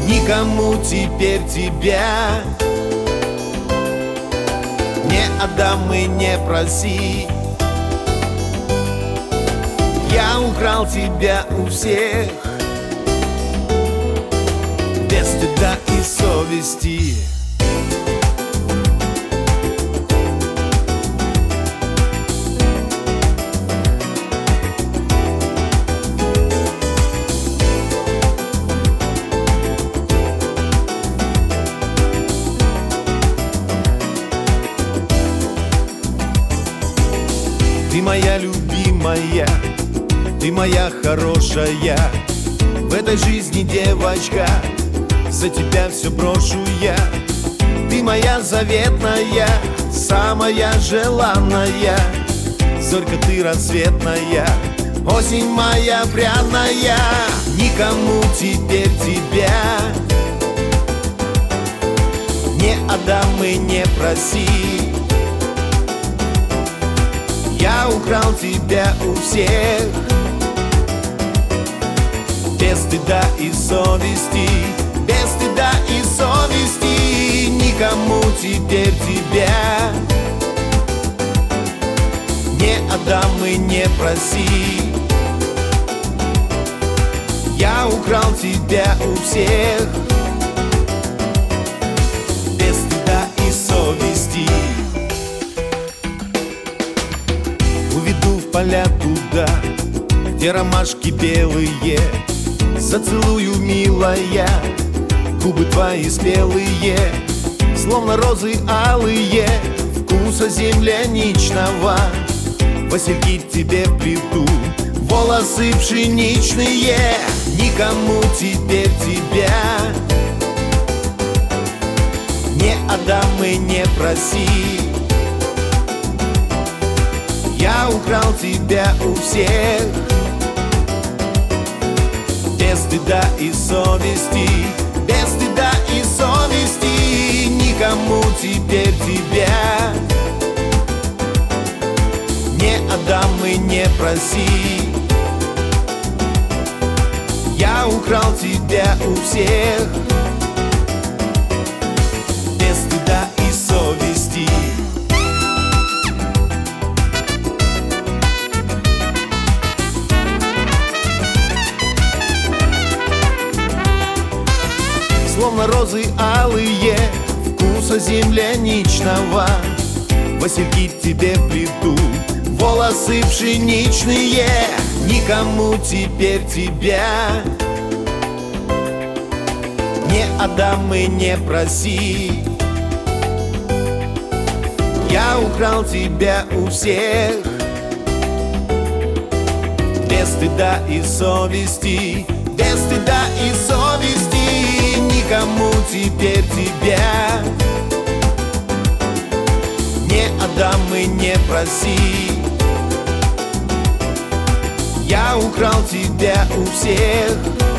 никому теперь тебя не отдам и не проси. Я украл тебя у всех без стыда и совести. Ты моя любимая, ты моя хорошая, в этой жизни девочка, за тебя все брошу я. Ты моя заветная, самая желанная, зорька ты рассветная, осень моя пряная. Никому теперь тебя не отдам и не проси. Я украл тебя у всех без стыда и совести, без стыда и совести. Никому теперь тебя не отдам и не проси. Я украл тебя у всех без стыда и совести. Уведу в поля туда, где ромашки белые, зацелую, милая, губы твои спелые, словно розы алые, вкуса земляничного. Васильки тебе вплету, волосы пшеничные. Никому теперь тебя не отдам и не проси. Я украл тебя у всех без стыда и совести, без стыда и совести. Никому теперь тебя не отдам и не проси. Я украл тебя у всех без стыда и совести. Словно розы алые, вкуса земляничного. Васильки тебе вплету, волосы пшеничные. Никому теперь тебя не отдам и не проси. Я украл тебя у всех без стыда и совести, без стыда и совести. Никому теперь тебя не отдам и не проси. Я украл тебя у всех